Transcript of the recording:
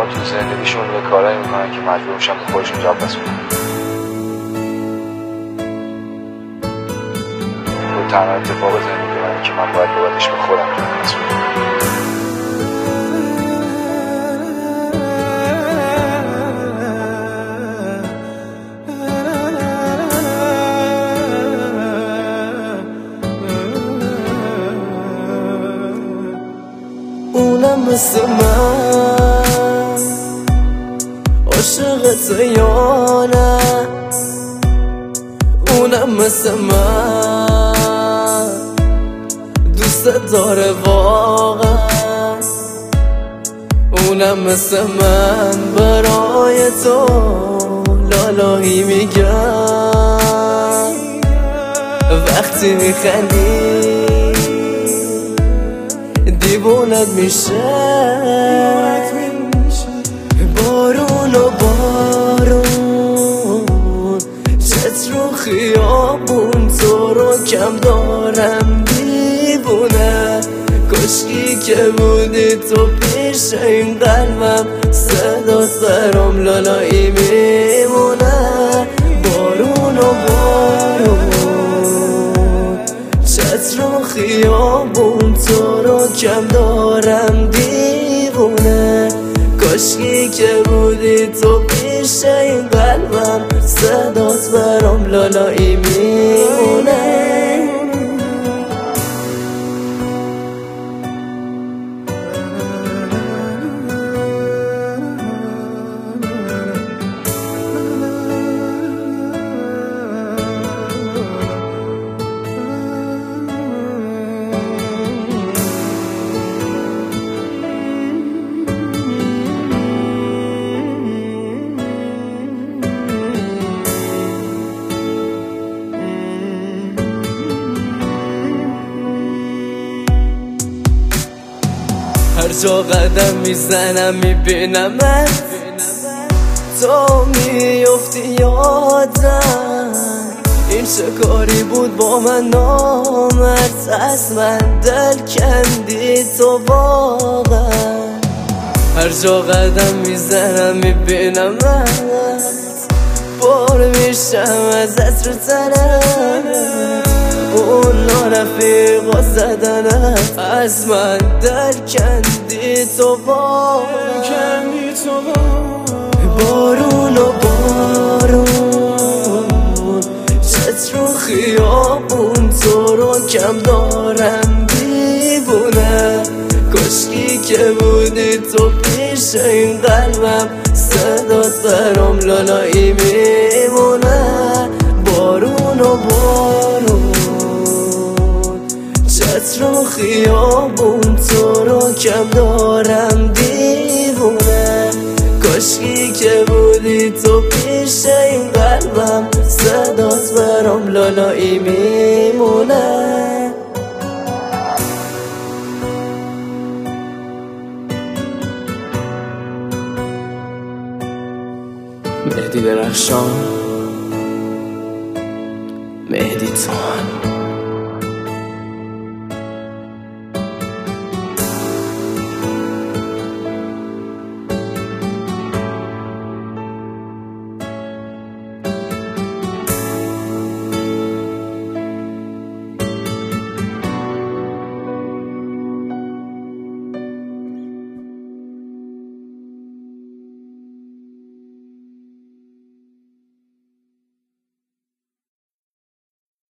تو زندگیشون یه کارایی میکنن که مجبور میشن به خودشون جواب پس بدن. تو تنها اتفاق زندگی منه که من باید بابتش به خودم جواب پس بدم. اونم مثل من عاشقت یا نه، اونم مثل من دوست داره واقعا، اونم مثل من برای تو لالایی میگم. وقتی میخندی دیوونت میشه، بارون و بارون چت رو خیابون تو رو کم دارم دیوونه. کشکی که بودی تو پیش این قلبم، صدات برام لالایی میمونه. بارون و بارون چت رو خیابون تو رو کم دارم دیوونه. کاشکی که بودی تو پیش این قلبم، صدات برام لالایی میمونه. هر جا قدم میزنم میبینمت، تو میفتی یادم. این چه کاری بود با من نامرد، از من دل کندی تو واقعا. هر جا قدم میزنم میبینمت، بار میشم ازت رو تنم. اون رفیقا زدنت، از من دل کندی تو واقعا. بارون و بارون چت رو خیابون تو رو کم دارم دیوونه. کاشکی که بودی تو پیش این قلبم، صدات برام لالایی میمونه. بارون و بارون چت رو خیابون تو رو کم دارم دیوونه. کاشکی که بودی تو پیش این قلبم، صدات برام لالایی میمونه.